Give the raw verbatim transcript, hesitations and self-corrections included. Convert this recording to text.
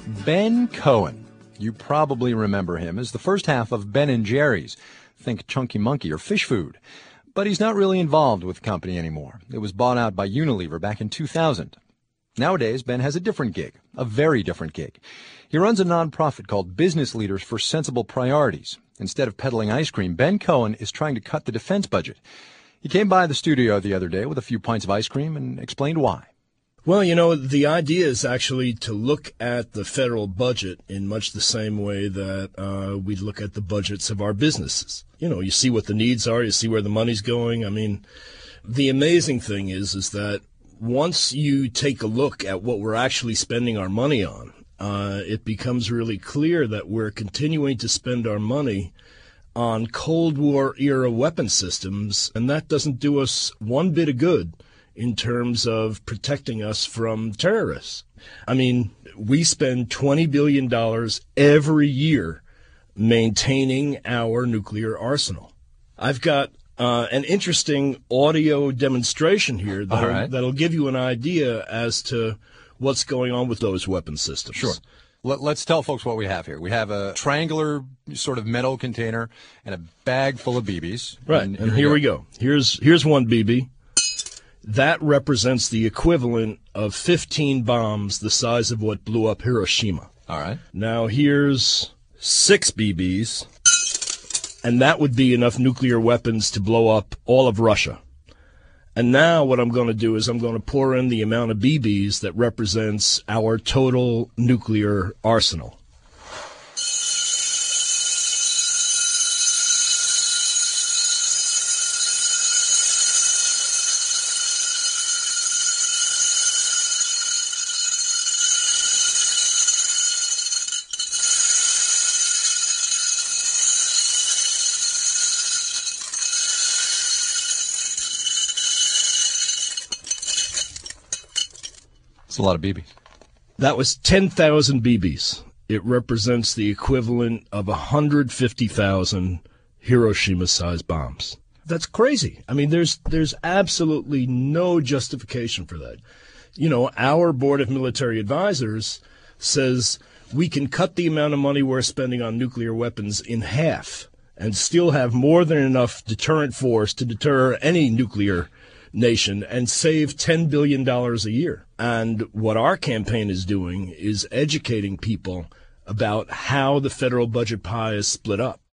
Ben Cohen. You probably remember him as the first half of Ben and Jerry's. Think Chunky Monkey or Fish Food. But he's not really involved with the company anymore. It was bought out by Unilever back in two thousand. Nowadays, Ben has a different gig, a very different gig. He runs a nonprofit called Business Leaders for Sensible Priorities. Instead of peddling ice cream, Ben Cohen is trying to cut the defense budget. He came by the studio the other day with a few pints of ice cream and explained why. Well, you know, the idea is actually to look at the federal budget in much the same way that uh, we look at the budgets of our businesses. You know, you see what the needs are, you see where the money's going. I mean, the amazing thing is, is that once you take a look at what we're actually spending our money on, uh, it becomes really clear that we're continuing to spend our money on Cold War era weapon systems, and that doesn't do us one bit of good in terms of protecting us from terrorists. I mean, we spend twenty billion dollars every year maintaining our nuclear arsenal. I've got uh, an interesting audio demonstration here that'll, right. that'll give you an idea as to what's going on with those weapon systems. Sure. Let, let's tell folks what we have here. We have a triangular sort of metal container and a bag full of B Bs. Right, and, and here we go. Here's here's one B B. That represents the equivalent of fifteen bombs the size of what blew up Hiroshima. All right. Now here's six B Bs, and that would be enough nuclear weapons to blow up all of Russia. And now what I'm going to do is I'm going to pour in the amount of B Bs that represents our total nuclear arsenal. It's a lot of B Bs. That was ten thousand B Bs. It represents the equivalent of one hundred fifty thousand Hiroshima-sized bombs. That's crazy. I mean, there's there's absolutely no justification for that. You know, our Board of Military Advisors says we can cut the amount of money we're spending on nuclear weapons in half and still have more than enough deterrent force to deter any nuclear nation and save ten billion dollars a year. And what our campaign is doing is educating people about how the federal budget pie is split up.